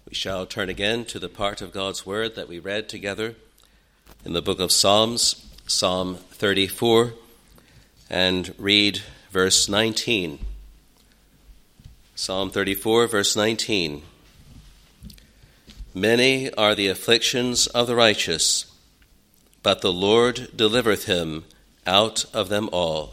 We shall turn again to the part of God's Word that we read together in the book of Psalms, Psalm 34, and read verse 19. Psalm 34, verse 19. Many are the afflictions of the righteous, but the Lord delivereth him out of them all.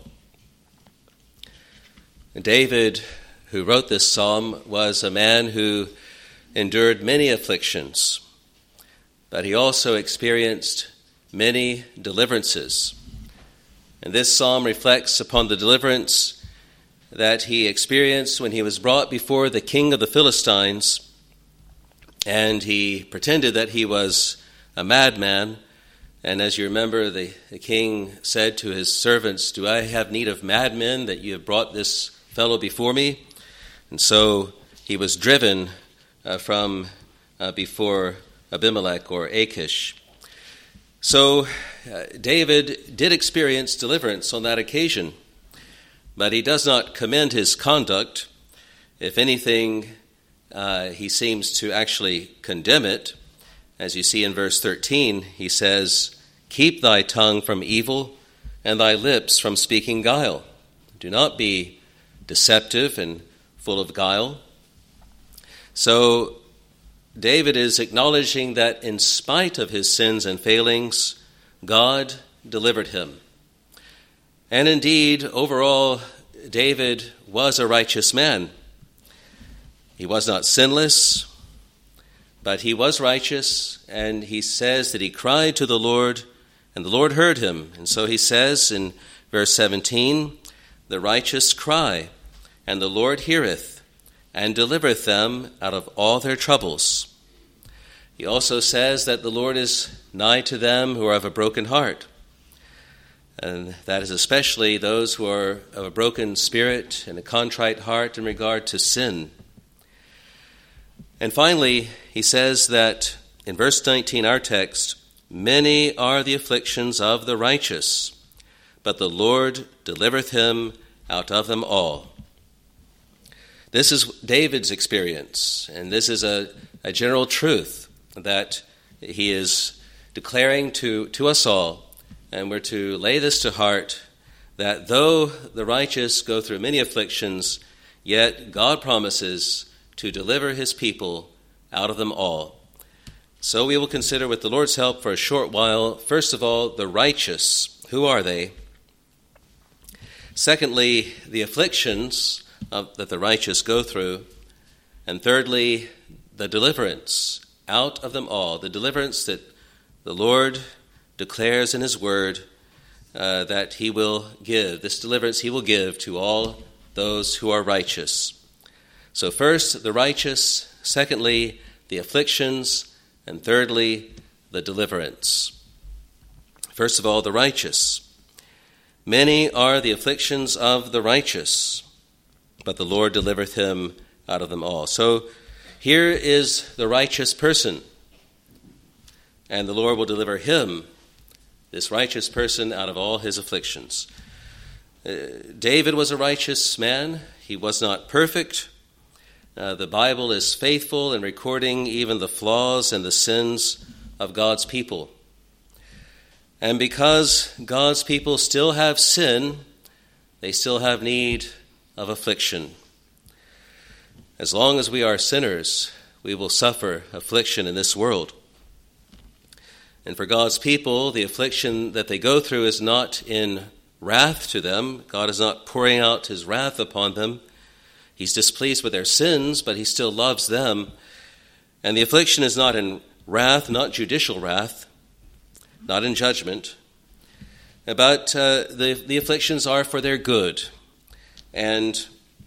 David, who wrote this psalm, was a man who endured many afflictions, but he also experienced many deliverances. And this psalm reflects upon the deliverance that he experienced when he was brought before the king of the Philistines, and he pretended that he was a madman. And as you remember, the king said to his servants, "Do I have need of madmen that you have brought this fellow before me?" And so he was driven from before Abimelech or Achish. So David did experience deliverance on that occasion, but he does not commend his conduct. If anything, he seems to actually condemn it. As you see in verse 13, he says, "Keep thy tongue from evil and thy lips from speaking guile." Do not be deceptive and full of guile. So David is acknowledging that in spite of his sins and failings, God delivered him. And indeed, overall, David was a righteous man. He was not sinless, but he was righteous, and he says that he cried to the Lord, and the Lord heard him. And so he says in verse 17, "The righteous cry, and the Lord heareth, and delivereth them out of all their troubles." He also says that the Lord is nigh to them who are of a broken heart. And that is especially those who are of a broken spirit and a contrite heart in regard to sin. And finally, he says that in verse 19, our text, "Many are the afflictions of the righteous, but the Lord delivereth him out of them all." This is David's experience, and this is a general truth that he is declaring to us all, and we're to lay this to heart, that though the righteous go through many afflictions, yet God promises to deliver his people out of them all. So we will consider with the Lord's help for a short while, first of all, the righteous. Who are they? Secondly, the afflictions that the righteous go through. And thirdly, the deliverance out of them all, the deliverance that the Lord declares in his word that he will give. This deliverance he will give to all those who are righteous. So first, the righteous. Secondly, the afflictions. And thirdly, the deliverance. First of all, the righteous. Many are the afflictions of the righteous, but the Lord delivereth him out of them all. So here is the righteous person, and the Lord will deliver him, this righteous person, out of all his afflictions. David was a righteous man. He was not perfect. The Bible is faithful in recording even the flaws and the sins of God's people. And because God's people still have sin, they still have need of affliction. As long as we are sinners, we will suffer affliction in this world. And for God's people, the affliction that they go through is not in wrath to them. God is not pouring out his wrath upon them. He's displeased with their sins, but he still loves them. And the affliction is not in wrath, not judicial wrath, not in judgment, but the afflictions are for their good. And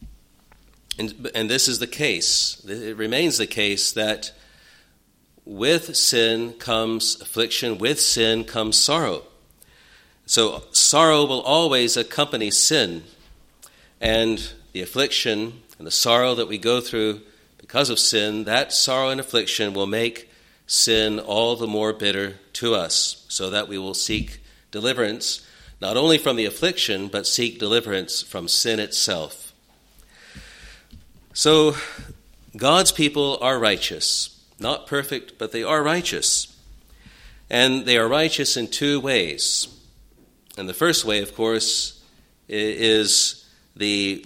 this is the case. It remains the case that with sin comes affliction, with sin comes sorrow. So sorrow will always accompany sin. And the affliction and the sorrow that we go through because of sin, that sorrow and affliction will make sin all the more bitter to us, so that we will seek deliverance, not only from the affliction, but seek deliverance from sin itself. So God's people are righteous. not perfect, but they are righteous. And they are righteous in two ways. And the first way, of course, is the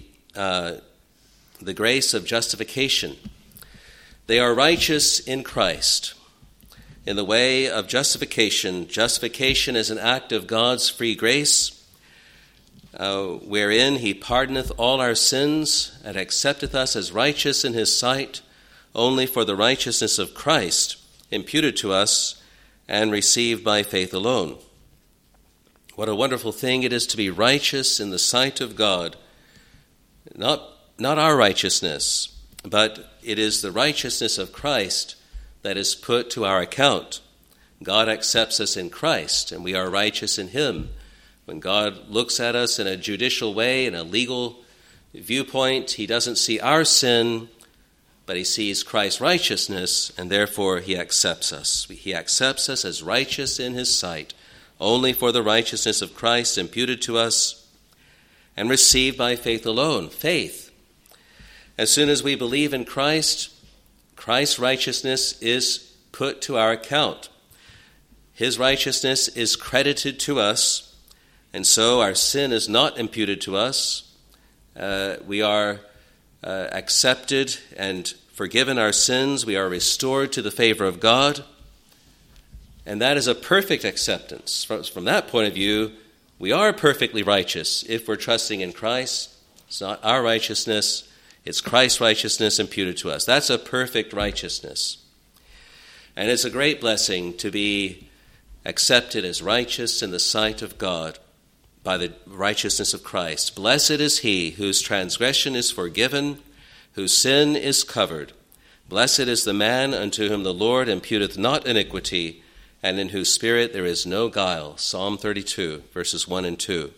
grace of justification. They are righteous in Christ. In the way of justification, justification is an act of God's free grace, wherein he pardoneth all our sins and accepteth us as righteous in his sight, only for the righteousness of Christ imputed to us and received by faith alone. What a wonderful thing it is to be righteous in the sight of God. Not our righteousness, but it is the righteousness of Christ that is put to our account. God accepts us in Christ, and we are righteous in him. When God looks at us in a judicial way, in a legal viewpoint, he doesn't see our sin, but he sees Christ's righteousness, and therefore he accepts us. He accepts us as righteous in his sight, only for the righteousness of Christ imputed to us and received by faith alone. Faith. As soon as we believe in Christ, Christ's righteousness is put to our account. His righteousness is credited to us, and so our sin is not imputed to us. We are accepted and forgiven our sins. We are restored to the favor of God. And that is a perfect acceptance. From that point of view, we are perfectly righteous if we're trusting in Christ. It's not our righteousness, it's Christ's righteousness imputed to us. That's a perfect righteousness. And it's a great blessing to be accepted as righteous in the sight of God by the righteousness of Christ. Blessed is he whose transgression is forgiven, whose sin is covered. Blessed is the man unto whom the Lord imputeth not iniquity, and in whose spirit there is no guile. Psalm 32, verses 1 and 2.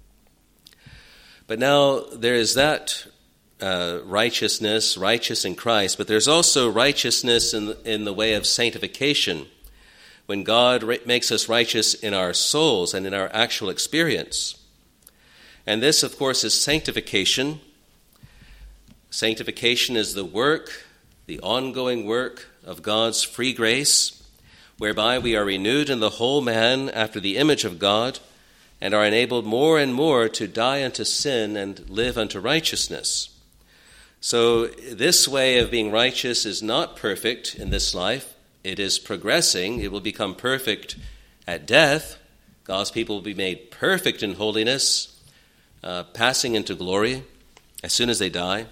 But now there is that righteousness, righteous in Christ, but there's also righteousness in the way of sanctification, when God makes us righteous in our souls and in our actual experience. And this, of course, is sanctification. Sanctification is the work, the ongoing work of God's free grace, whereby we are renewed in the whole man after the image of God and are enabled more and more to die unto sin and live unto righteousness. So this way of being righteous is not perfect in this life. It is progressing. It will become perfect at death. God's people will be made perfect in holiness, passing into glory as soon as they die.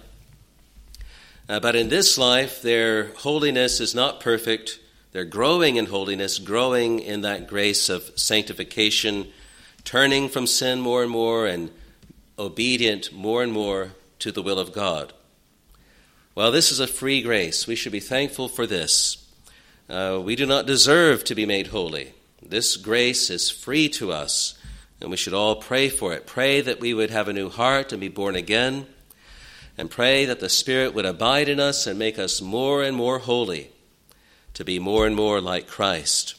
But in this life, their holiness is not perfect. They're growing in holiness, growing in that grace of sanctification, turning from sin more and more and obedient more and more to the will of God. Well, this is a free grace. We should be thankful for this. We do not deserve to be made holy. This grace is free to us, and we should all pray for it. Pray that we would have a new heart and be born again, and pray that the Spirit would abide in us and make us more and more holy, to be more and more like Christ.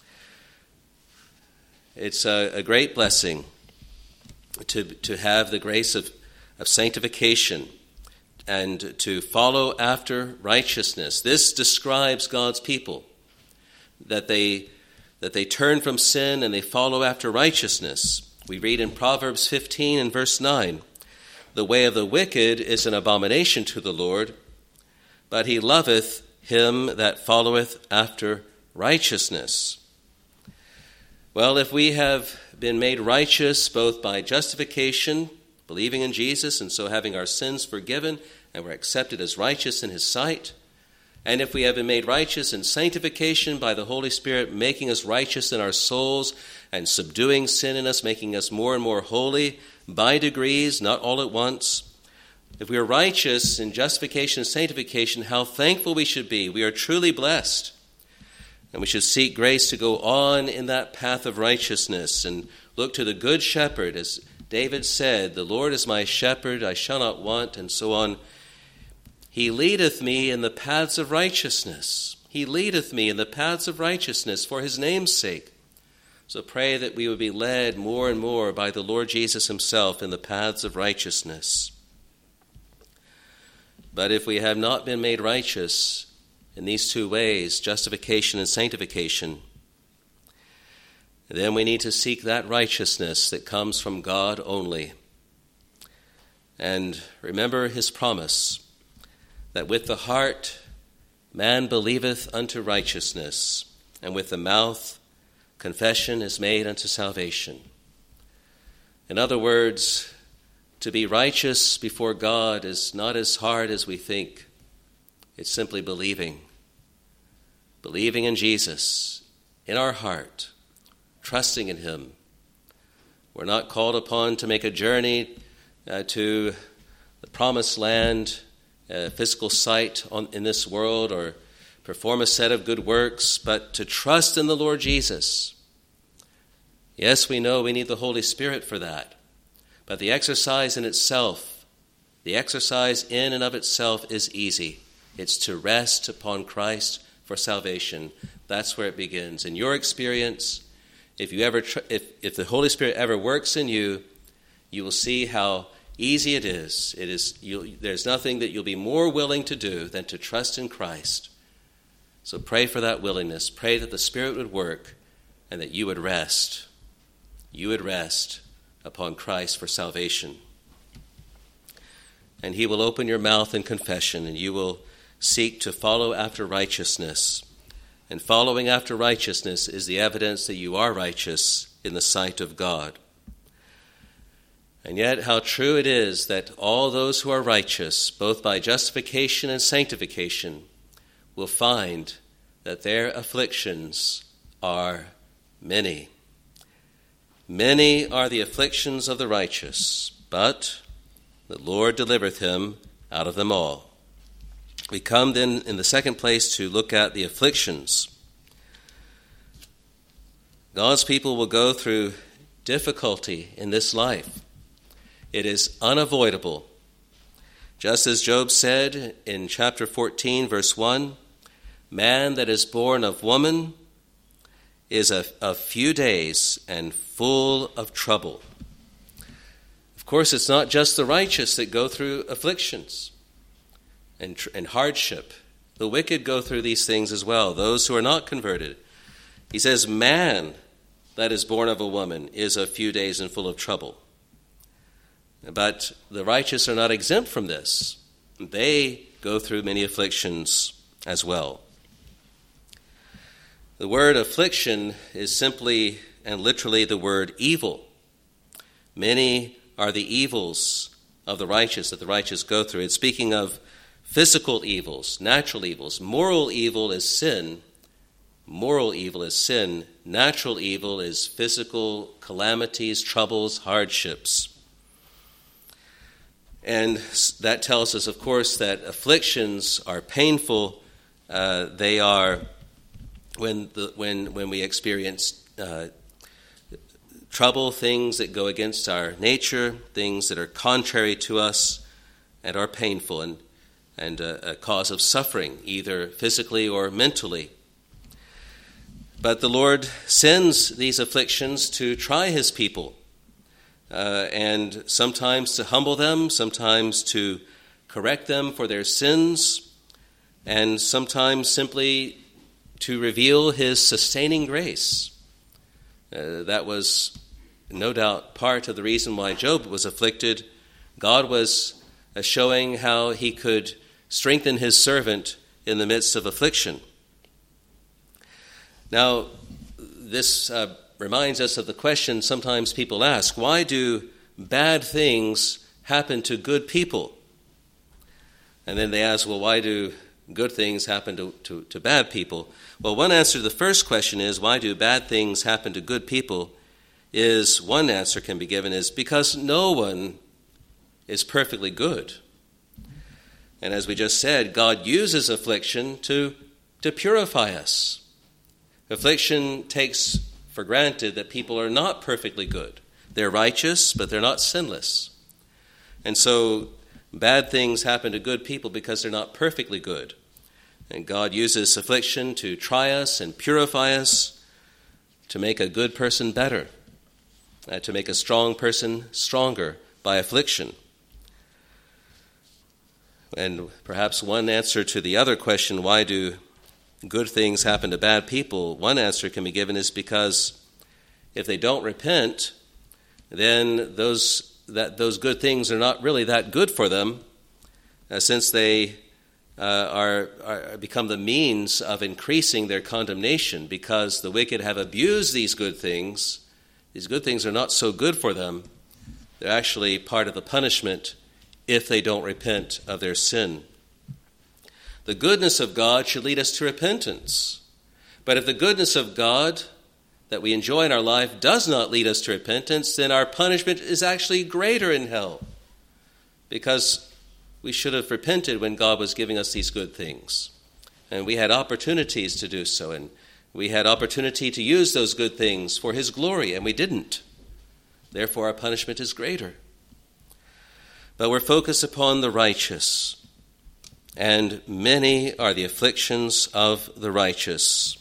It's a great blessing to have the grace of sanctification and to follow after righteousness. This describes God's people, that they turn from sin and they follow after righteousness. We read in Proverbs 15 and verse 9, "The way of the wicked is an abomination to the Lord, but he loveth him that followeth after righteousness." Well, if we have been made righteous both by justification, believing in Jesus, and so having our sins forgiven, and we're accepted as righteous in his sight, and if we have been made righteous in sanctification by the Holy Spirit, making us righteous in our souls and subduing sin in us, making us more and more holy by degrees, not all at once. If we are righteous in justification and sanctification, how thankful we should be. We are truly blessed. And we should seek grace to go on in that path of righteousness and look to the good shepherd. As David said, "The Lord is my shepherd, I shall not want," and so on. "He leadeth me in the paths of righteousness." He leadeth me in the paths of righteousness for his name's sake. So pray that we would be led more and more by the Lord Jesus himself in the paths of righteousness. But if we have not been made righteous, in these two ways, justification and sanctification, then we need to seek that righteousness that comes from God only. And remember his promise that with the heart man believeth unto righteousness, and with the mouth confession is made unto salvation. In other words, to be righteous before God is not as hard as we think. It's simply believing in Jesus in our heart, trusting in him. We're not called upon to make a journey to the promised land, a physical site in this world, or perform a set of good works, but to trust in the Lord Jesus. Yes, we know we need the Holy Spirit for that, but the exercise in and of itself is easy. It's to rest upon Christ for salvation. That's where it begins. In your experience, if the Holy Spirit ever works in you, you will see how easy it is. There's nothing that you'll be more willing to do than to trust in Christ. So pray for that willingness. Pray that the Spirit would work and that you would rest. You would rest upon Christ for salvation. And he will open your mouth in confession, and you will seek to follow after righteousness. And following after righteousness is the evidence that you are righteous in the sight of God. And yet how true it is that all those who are righteous, both by justification and sanctification, will find that their afflictions are many. Many are the afflictions of the righteous, but the Lord delivereth him out of them all. We come then in the second place to look at the afflictions. God's people will go through difficulty in this life. It is unavoidable. Just as Job said in chapter 14, verse 1, man that is born of woman is a few days and full of trouble. Of course, it's not just the righteous that go through afflictions and hardship. The wicked go through these things as well, those who are not converted. He says, man that is born of a woman is a few days and full of trouble. But the righteous are not exempt from this. They go through many afflictions as well. The word affliction is simply and literally the word evil. Many are the evils of the righteous that the righteous go through. It's speaking of physical evils, natural evils. Moral evil is sin. Moral evil is sin. Natural evil is physical calamities, troubles, hardships. And that tells us, of course, that afflictions are painful. They are when we experience trouble, things that go against our nature, things that are contrary to us and are painful and a cause of suffering, either physically or mentally. But the Lord sends these afflictions to try his people. And sometimes to humble them, sometimes to correct them for their sins, and sometimes simply to reveal his sustaining grace. That was no doubt part of the reason why Job was afflicted. God was showing how he could strengthen his servant in the midst of affliction. Now, this reminds us of the question sometimes people ask, why do bad things happen to good people? And then they ask, well, why do good things happen to bad people? Well, one answer to the first question is, why do bad things happen to good people? One answer can be given is because no one is perfectly good. And as we just said, God uses affliction to purify us. Affliction takes for granted that people are not perfectly good. They're righteous, but they're not sinless. And so bad things happen to good people because they're not perfectly good. And God uses affliction to try us and purify us, to make a good person better, to make a strong person stronger by affliction. And perhaps one answer to the other question, why do good things happen to bad people, one answer can be given is because if they don't repent, then those good things are not really that good for them, since they are become the means of increasing their condemnation, because the wicked have abused these good things. These good things are not so good for them. They're actually part of the punishment if they don't repent of their sin. The goodness of God should lead us to repentance. But if the goodness of God that we enjoy in our life does not lead us to repentance, then our punishment is actually greater in hell, because we should have repented when God was giving us these good things. And we had opportunities to do so, and we had opportunity to use those good things for his glory, and we didn't. Therefore, our punishment is greater. But we're focused upon the righteous, and many are the afflictions of the righteous.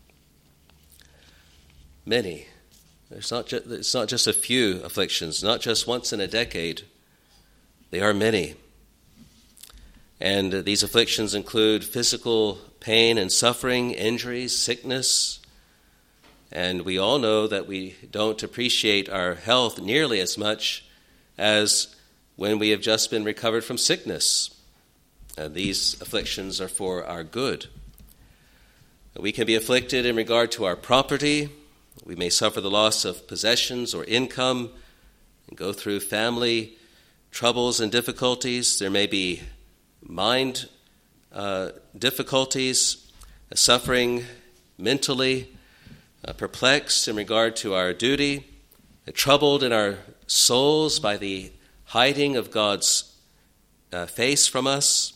Many. It's not just a few afflictions, not just once in a decade. They are many. And these afflictions include physical pain and suffering, injuries, sickness. And we all know that we don't appreciate our health nearly as much as when we have just been recovered from sickness. These afflictions are for our good. We can be afflicted in regard to our property. We may suffer the loss of possessions or income and go through family troubles and difficulties. There may be mind difficulties, suffering mentally, perplexed in regard to our duty, troubled in our souls by the hiding of God's face from us.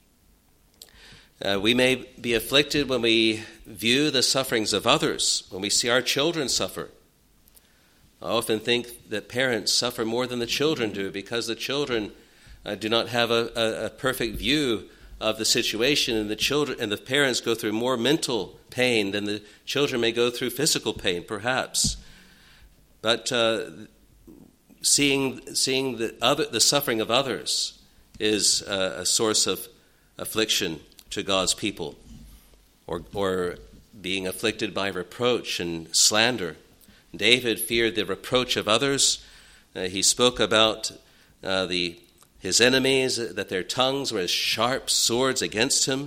We may be afflicted when we view the sufferings of others, when we see our children suffer. I often think that parents suffer more than the children do, because the children do not have a perfect view of the situation, and the parents go through more mental pain than the children may go through physical pain, perhaps. But seeing the suffering of others is a source of affliction to God's people, or being afflicted by reproach and slander. David feared the reproach of others. He spoke about his enemies, that their tongues were as sharp swords against him.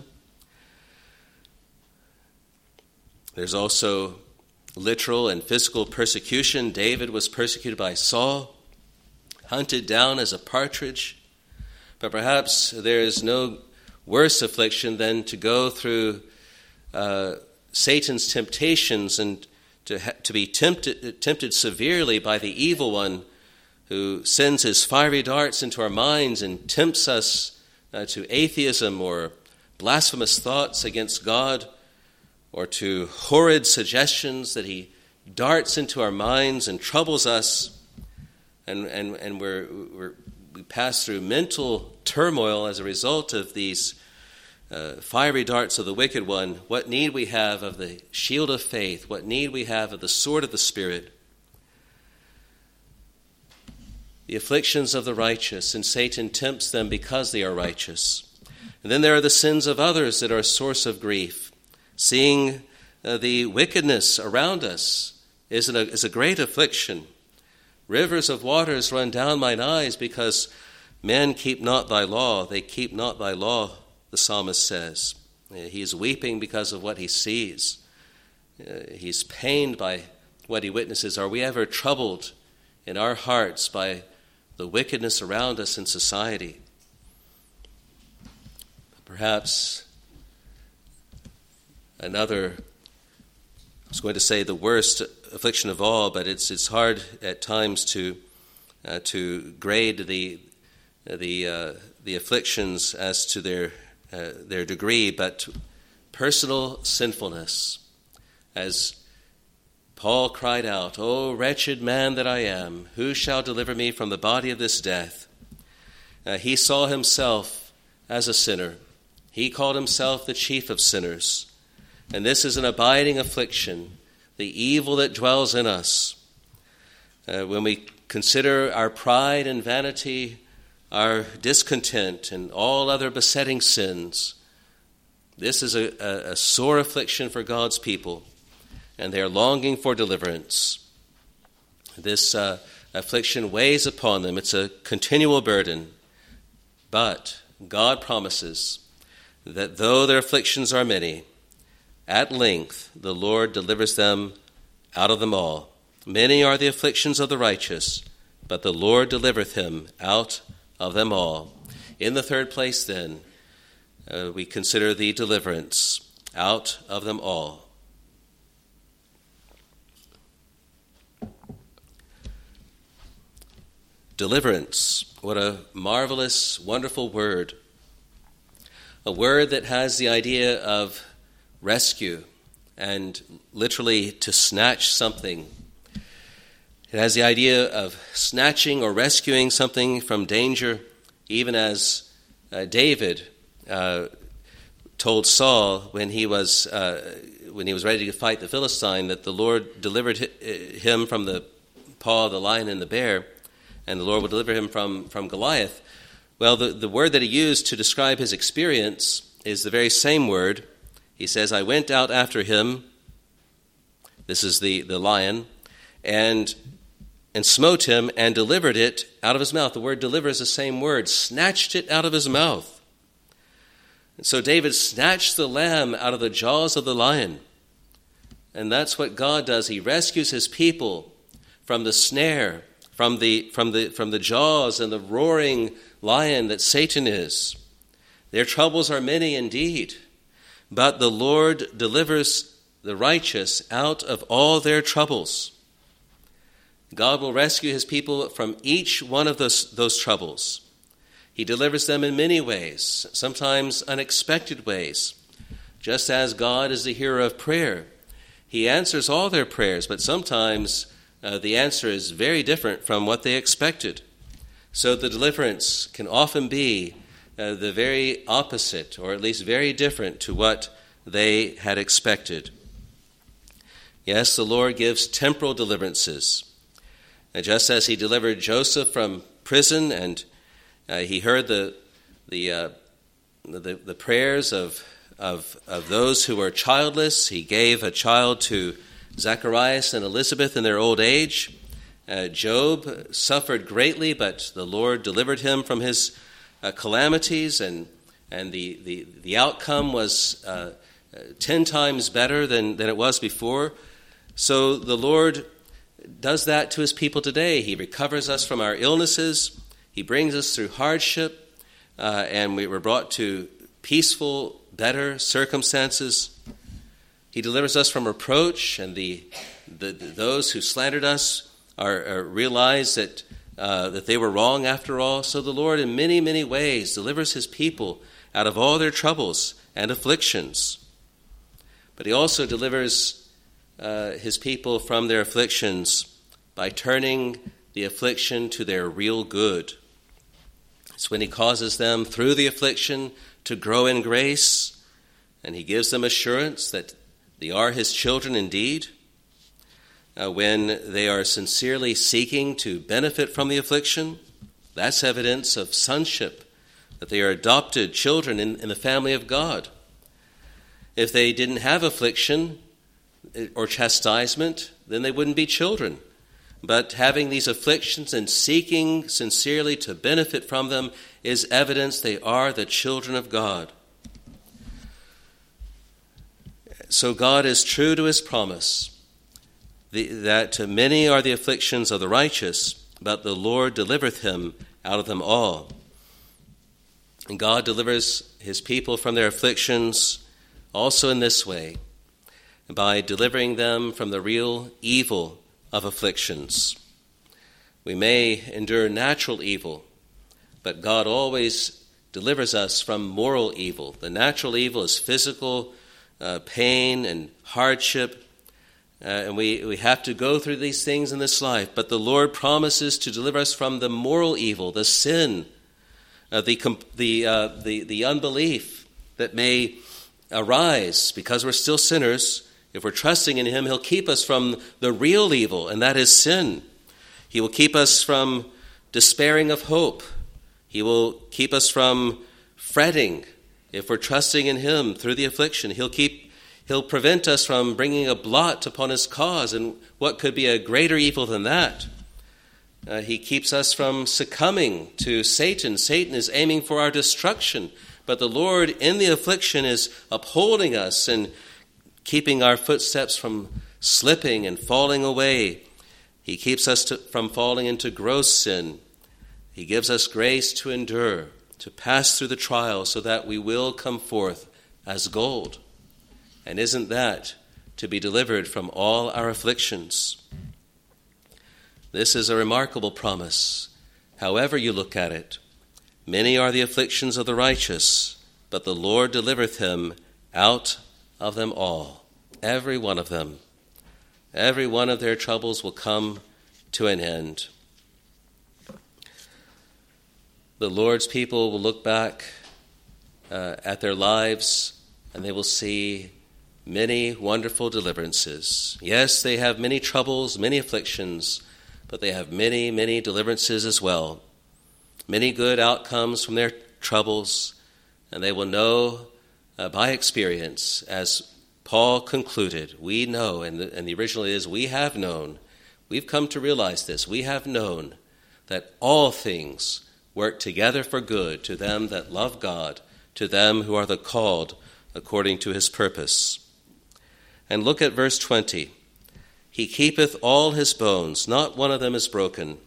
There's also literal and physical persecution. David was persecuted by Saul, hunted down as a partridge. But perhaps there is no worse affliction than to go through Satan's temptations and to be tempted severely by the evil one, who sends his fiery darts into our minds and tempts us to atheism or blasphemous thoughts against God, or to horrid suggestions that he darts into our minds and troubles us, and we pass through mental turmoil as a result of these fiery darts of the wicked one. What need we have of the shield of faith? What need we have of the sword of the Spirit? The afflictions of the righteous, and Satan tempts them because they are righteous. And then there are the sins of others that are a source of grief. Seeing the wickedness around us is a great affliction. Rivers of waters run down mine eyes, because men keep not thy law. They keep not thy law, the psalmist says. He is weeping because of what he sees. He's pained by what he witnesses. Are we ever troubled in our hearts by the wickedness around us in society? Perhaps another, I was going to say the worst affliction of all, but it's hard at times to grade the afflictions as to their degree, but personal sinfulness. As Paul cried out, "O wretched man that I am, who shall deliver me from the body of this death?" He saw himself as a sinner. He called himself the chief of sinners. And this is an abiding affliction, the evil that dwells in us. When we consider our pride and vanity, our discontent and all other besetting sins. This is a sore affliction for God's people, and they are longing for deliverance. This affliction weighs upon them. It's a continual burden. But God promises that though their afflictions are many, at length the Lord delivers them out of them all. Many are the afflictions of the righteous, but the Lord delivereth him out of them all. In the third place, then, we consider the deliverance out of them all. Deliverance. What a marvelous, wonderful word. A word that has the idea of rescue and literally to snatch something. It has the idea of snatching or rescuing something from danger, even as David told Saul when he was ready to fight the Philistine that the Lord delivered him from the paw of the lion and the bear, and the Lord would deliver him from Goliath. Well, the word that he used to describe his experience is the very same word. He says, I went out after him, this is the lion, and smote him and delivered it out of his mouth. The word deliver is the same word, snatched it out of his mouth. And so David snatched the lamb out of the jaws of the lion. And that's what God does. He rescues his people from the snare, from the jaws and the roaring lion that Satan is. Their troubles are many indeed, but the Lord delivers the righteous out of all their troubles. God will rescue his people from each one of those troubles. He delivers them in many ways, sometimes unexpected ways. Just as God is the hearer of prayer, he answers all their prayers, but sometimes the answer is very different from what they expected. So the deliverance can often be the very opposite, or at least very different to what they had expected. Yes, the Lord gives temporal deliverances. And just as he delivered Joseph from prison, and he heard the prayers of those who were childless, he gave a child to Zacharias and Elizabeth in their old age. Job suffered greatly, but the Lord delivered him from his calamities, and the outcome was 10 times better than it was before. So the Lord does that to his people today. He recovers us from our illnesses. He brings us through hardship, and we were brought to peaceful, better circumstances. He delivers us from reproach, and those who slandered us realize that they were wrong after all. So the Lord, in many, many ways, delivers his people out of all their troubles and afflictions. But he also delivers his people from their afflictions by turning the affliction to their real good. It's when he causes them through the affliction to grow in grace, and he gives them assurance that they are his children indeed. When they are sincerely seeking to benefit from the affliction, that's evidence of sonship, that they are adopted children in the family of God. If they didn't have affliction or chastisement, then they wouldn't be children. But having these afflictions and seeking sincerely to benefit from them is evidence they are the children of God. So God is true to his promise that many are the afflictions of the righteous, but the Lord delivereth him out of them all. And God delivers his people from their afflictions also in this way, by delivering them from the real evil of afflictions. We may endure natural evil, but God always delivers us from moral evil. The natural evil is physical pain and hardship, and we have to go through these things in this life. But the Lord promises to deliver us from the moral evil, the sin, the unbelief that may arise because we're still sinners. If we're trusting in him, he'll keep us from the real evil, and that is sin. He will keep us from despairing of hope He will keep us from fretting if we're trusting in him through the affliction. He'll prevent us from bringing a blot upon his cause, and what could be a greater evil than that? He keeps us from succumbing to Satan. Satan is aiming for our destruction, but the Lord in the affliction is upholding us and keeping our footsteps from slipping and falling away. He keeps us from falling into gross sin. He gives us grace to endure, to pass through the trial so that we will come forth as gold. And isn't that to be delivered from all our afflictions? This is a remarkable promise, however you look at it. Many are the afflictions of the righteous, but the Lord delivereth him out of them all. Every one of them. Every one of their troubles will come to an end. The Lord's people will look back at their lives, and they will see many wonderful deliverances. Yes, they have many troubles, many afflictions, but they have many, many deliverances as well. Many good outcomes from their troubles, and they will know by experience, as Paul concluded, we know, and the original is, we have known. We've come to realize this. We have known that all things work together for good to them that love God, to them who are the called according to his purpose. And look at verse 20. He keepeth all his bones, not one of them is broken.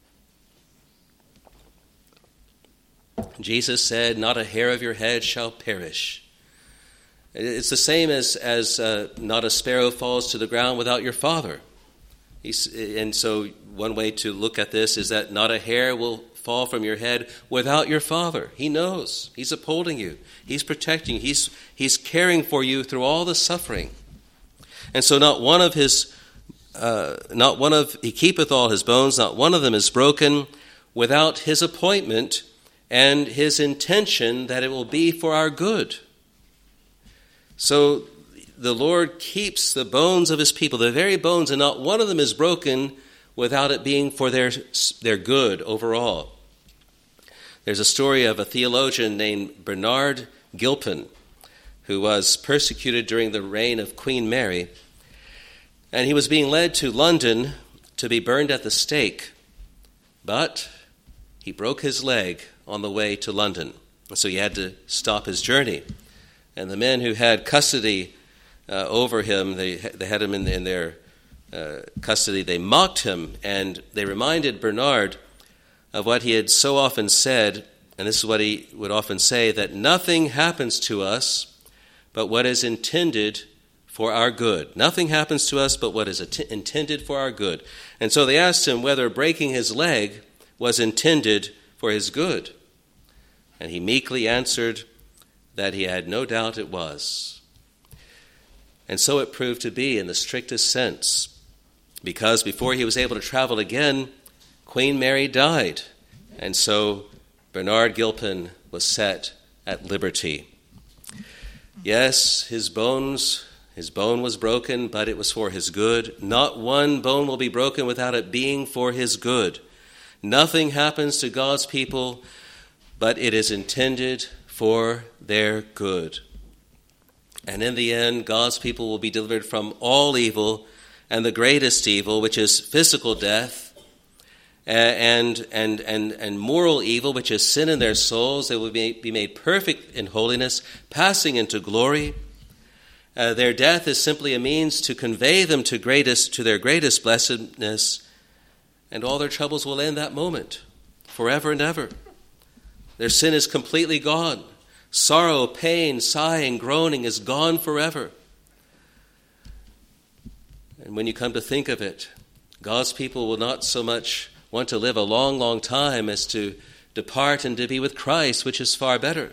Jesus said, not a hair of your head shall perish. It's the same as not a sparrow falls to the ground without your Father. And so one way to look at this is that not a hair will fall from your head without your Father. He knows. He's upholding you. He's protecting you. He's caring for you through all the suffering. And so he keepeth all his bones, not one of them is broken, without his appointment and his intention that it will be for our good. So the Lord keeps the bones of his people, the very bones, and not one of them is broken without it being for their good overall. There's a story of a theologian named Bernard Gilpin, who was persecuted during the reign of Queen Mary, and he was being led to London to be burned at the stake, but he broke his leg on the way to London, so he had to stop his journey. And the men who had custody over him, they had him in their custody, they mocked him, and they reminded Bernard of what he had so often said, and this is what he would often say, that nothing happens to us but what is intended for our good. Nothing happens to us but what is intended for our good. And so they asked him whether breaking his leg was intended for his good. And he meekly answered that he had no doubt it was. And so it proved to be in the strictest sense, because before he was able to travel again, Queen Mary died, and so Bernard Gilpin was set at liberty. Yes, his bone was broken, but it was for his good. Not one bone will be broken without it being for his good. Nothing happens to God's people, but it is intended for their good. And in the end, God's people will be delivered from all evil, and the greatest evil, which is physical death, and moral evil, which is sin in their souls. They will be made perfect in holiness, passing into glory. Their death is simply a means to convey them to their greatest blessedness, and all their troubles will end that moment, forever and ever. Their sin is completely gone. Sorrow, pain, sighing, groaning is gone forever. And when you come to think of it, God's people will not so much want to live a long, long time as to depart and to be with Christ, which is far better.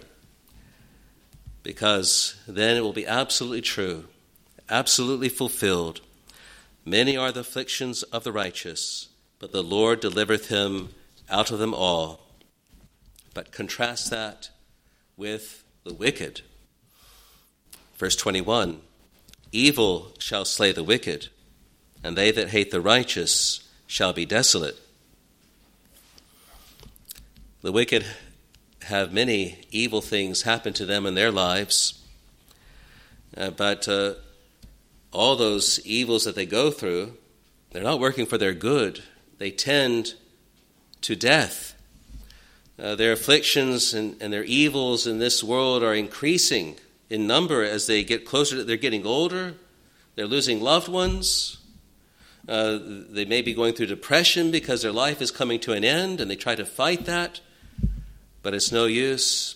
Because then it will be absolutely true, absolutely fulfilled. Many are the afflictions of the righteous, but the Lord delivereth him out of them all. But contrast that with the wicked. Verse 21, evil shall slay the wicked, and they that hate the righteous shall be desolate. The wicked have many evil things happen to them in their lives, but all those evils that they go through, they're not working for their good. They tend to death. Their afflictions and their evils in this world are increasing in number as they get closer. They're getting older. They're losing loved ones. They may be going through depression because their life is coming to an end, and they try to fight that, but it's no use.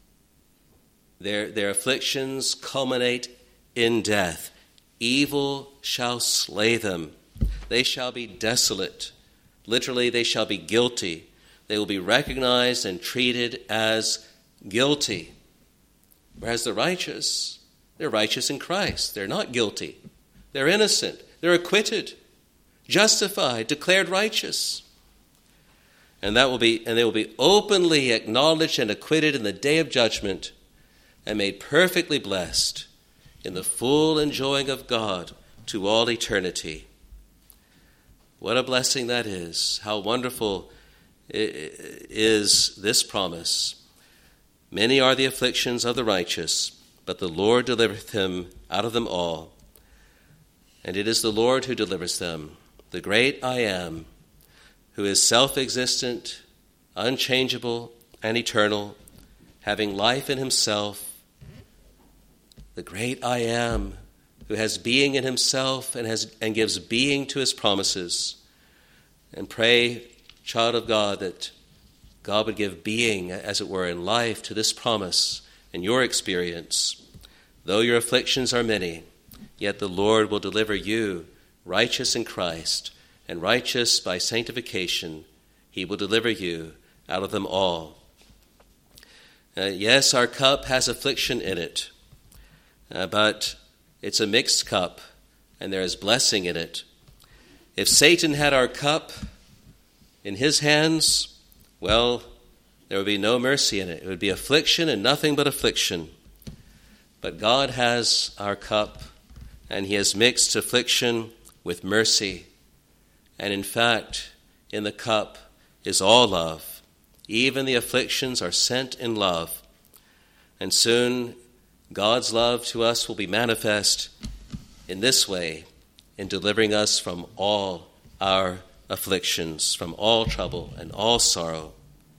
Their afflictions culminate in death. Evil shall slay them. They shall be desolate. Literally, they shall be guilty. They will be recognized and treated as guilty. Whereas the righteous, they're righteous in Christ. They're not guilty. They're innocent. They're acquitted, justified, declared righteous. And they will be openly acknowledged and acquitted in the day of judgment and made perfectly blessed in the full enjoying of God to all eternity. What a blessing that is. How wonderful is this promise. Many are the afflictions of the righteous, but the Lord delivereth him out of them all. And it is the Lord who delivers them, the great I Am, who is self-existent, unchangeable, and eternal, having life in himself. The great I Am, who has being in himself and gives being to his promises. And pray, child of God, that God would give being, as it were, in life to this promise in your experience. Though your afflictions are many, yet the Lord will deliver you, righteous in Christ, and righteous by sanctification. He will deliver you out of them all. Yes, our cup has affliction in it, but it's a mixed cup, and there is blessing in it. If Satan had our cup in his hands, well, there would be no mercy in it. It would be affliction and nothing but affliction. But God has our cup, and he has mixed affliction with mercy. And in fact, in the cup is all love. Even the afflictions are sent in love. And soon God's love to us will be manifest in this way, in delivering us from all our afflictions, from all trouble and all sorrow.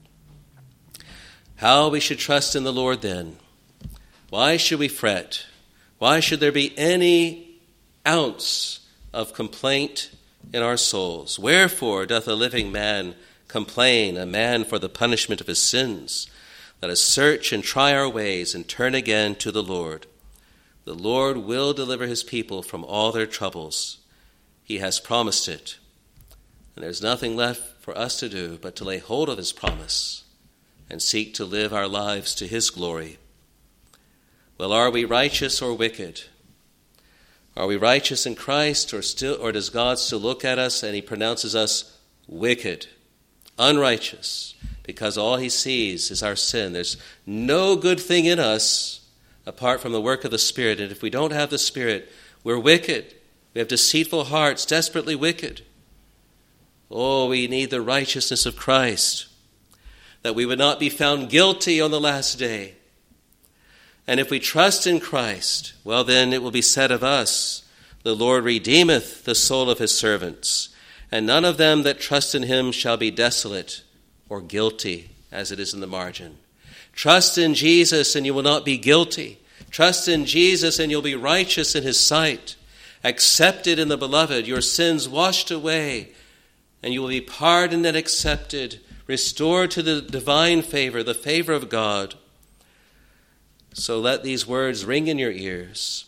How we should trust in the Lord then. Why should we fret? Why should there be any ounce of complaint in our souls? Wherefore doth a living man complain, a man for the punishment of his sins? Let us search and try our ways and turn again to the Lord. The Lord will deliver his people from all their troubles. He has promised it. And there's nothing left for us to do but to lay hold of his promise and seek to live our lives to his glory. Well, are we righteous or wicked? Are we righteous in Christ, or does God still look at us and he pronounces us wicked, unrighteous, because all he sees is our sin? There's no good thing in us apart from the work of the Spirit. And if we don't have the Spirit, we're wicked. We have deceitful hearts, desperately wicked. Oh, we need the righteousness of Christ, that we would not be found guilty on the last day. And if we trust in Christ, well, then it will be said of us, the Lord redeemeth the soul of his servants, and none of them that trust in him shall be desolate or guilty, as it is in the margin. Trust in Jesus and you will not be guilty. Trust in Jesus and you'll be righteous in his sight, accepted in the beloved, your sins washed away, and you will be pardoned and accepted, restored to the divine favor, the favor of God. So let these words ring in your ears.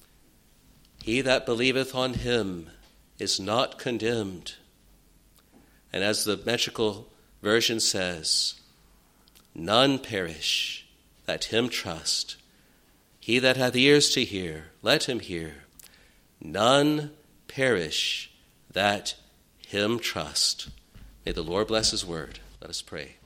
He that believeth on him is not condemned. And as the metrical version says, none perish that him trust. He that hath ears to hear, let him hear. None perish that him trust. May the Lord bless his word. Let us pray.